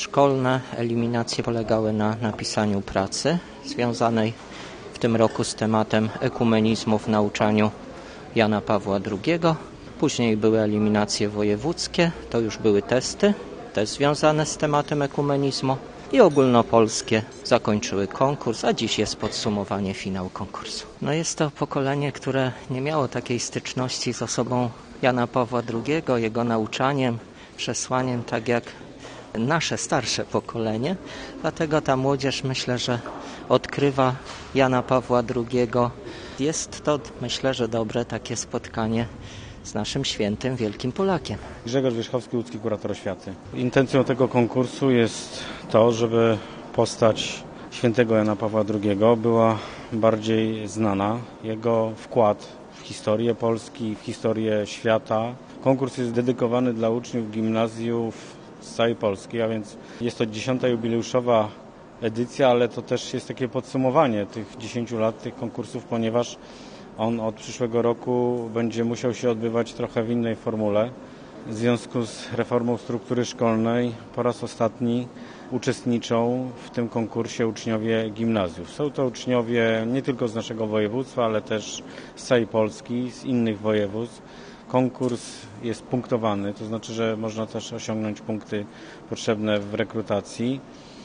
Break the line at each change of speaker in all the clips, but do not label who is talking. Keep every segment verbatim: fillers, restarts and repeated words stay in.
szkolne eliminacje polegały na napisaniu pracy związanej w tym roku z tematem ekumenizmu w nauczaniu Jana Pawła drugiego. Później były eliminacje wojewódzkie, to już były testy, też związane z tematem ekumenizmu. I ogólnopolskie zakończyły konkurs, a dziś jest podsumowanie, finał konkursu. No jest to pokolenie, które nie miało takiej styczności z osobą Jana Pawła drugiego, jego nauczaniem, przesłaniem, tak jak nasze starsze pokolenie. Dlatego ta młodzież, myślę, że odkrywa Jana Pawła drugiego. Jest to, myślę, że dobre takie spotkanie z naszym świętym, wielkim Polakiem.
Grzegorz Wierzchowski, łódzki kurator oświaty. Intencją tego konkursu jest to, żeby postać świętego Jana Pawła drugiego była bardziej znana. Jego wkład w historię Polski, w historię świata. Konkurs jest dedykowany dla uczniów gimnazjów z całej Polski, a więc jest to dziesiąta jubileuszowa edycja, ale to też jest takie podsumowanie tych dziesięciu lat tych konkursów, ponieważ on od przyszłego roku będzie musiał się odbywać trochę w innej formule. W związku z reformą struktury szkolnej po raz ostatni uczestniczą w tym konkursie uczniowie gimnazjów. Są to uczniowie nie tylko z naszego województwa, ale też z całej Polski, z innych województw. Konkurs jest punktowany, to znaczy, że można też osiągnąć punkty potrzebne w rekrutacji.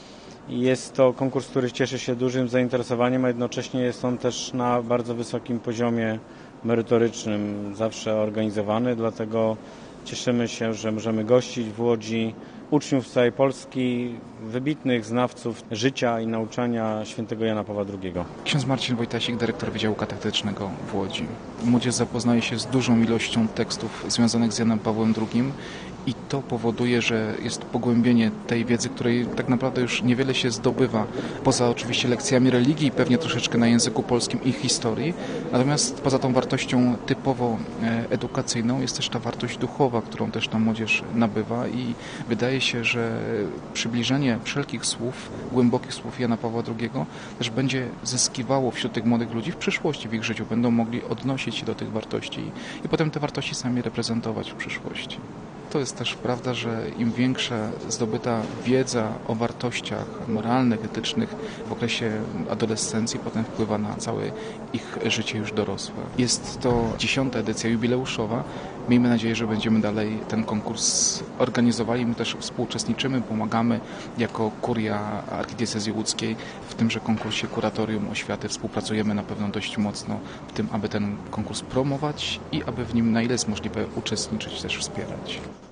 Jest to konkurs, który cieszy się dużym zainteresowaniem, a jednocześnie jest on też na bardzo wysokim poziomie merytorycznym zawsze organizowany, dlatego cieszymy się, że możemy gościć w Łodzi uczniów z całej Polski, wybitnych znawców życia i nauczania świętego Jana Pawła drugiego.
Ksiądz Marcin Wojtasik, dyrektor Wydziału Katechetycznego w Łodzi. Młodzież zapoznaje się z dużą ilością tekstów związanych z Janem Pawłem drugim i to powoduje, że jest pogłębienie tej wiedzy, której tak naprawdę już niewiele się zdobywa, poza oczywiście lekcjami religii i pewnie troszeczkę na języku polskim i historii. Natomiast poza tą wartością typowo edukacyjną jest też ta wartość duchowa, którą też ta młodzież nabywa i wydaje się, że przybliżenie wszelkich słów, głębokich słów Jana Pawła drugiego też będzie zyskiwało wśród tych młodych ludzi w przyszłości, w ich życiu. Będą mogli odnosić się do tych wartości i potem te wartości sami reprezentować w przyszłości. To jest też prawda, że im większa zdobyta wiedza o wartościach moralnych, etycznych w okresie adolescencji potem wpływa na całe ich życie już dorosłe. Jest to dziesiąta edycja jubileuszowa. Miejmy nadzieję, że będziemy dalej ten konkurs organizowali. My też współuczestniczymy, pomagamy jako kuria archidiecezji łódzkiej w tymże konkursie Kuratorium Oświaty. Współpracujemy na pewno dość mocno w tym, aby ten konkurs promować i aby w nim na ile jest możliwe uczestniczyć, też wspierać.